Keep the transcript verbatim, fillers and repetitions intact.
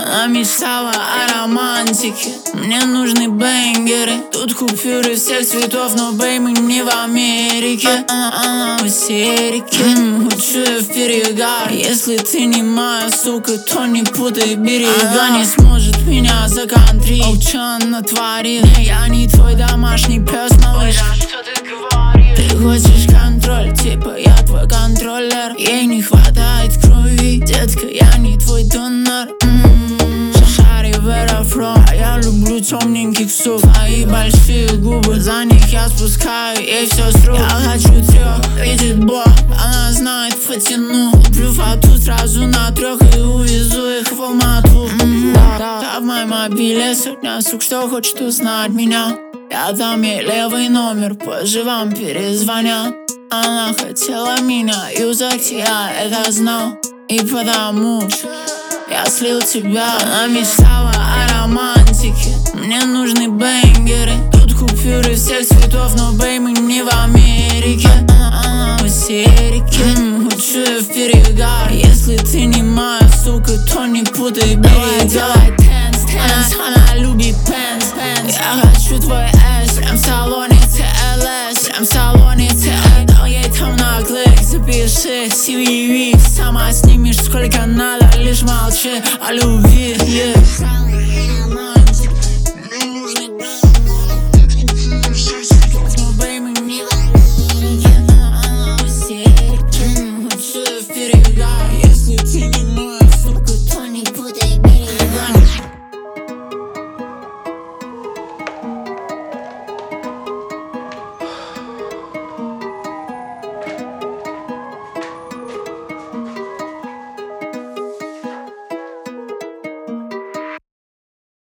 Она мечтала о романтике. Мне нужны бенгеры. Тут купюры всех цветов, но бей, мы не в Америке. Она, она в истерике. Хочу я в перегар. Если ты не моя сука, то не путай берега. Не сможет меня законтрить. О, чё она натворил? Не, я не твой домашний пес, малыш. Что ты говоришь? Ты хочешь контроль, типа я твой контроллер. Ей не хватает крови, детка, я не твой донор. А я люблю темненьких сук. Твои большие губы, за них я спускаю ей все с рук. Я хочу трех, видит Бог, она знает, потяну. Куплю фату сразу на трех и увезу их в Алмату. Да, в моем мобиле сотня сук, что хочет узнать меня. Я дам ей левый номер, позже вам перезвонят. Она хотела меня юзать, я это знал. И потому я слил тебя. Она мечтала о романтике. Мне нужны бенгеры. Тут купюры всех цветов, но бей, мы не в Америке. Она, она в истерике. Хочу я в перегар. Если ты не моя сука, то не путай берега. Она, она любит пенс, пенс. Я хочу твой эс. Прям в салоне ти эл эс. Прям в салоне ти эл эс. Дал ей там на клик, запиши си ви ви. Сама снимешь сколько надо, лишь молчи о любви, yeah.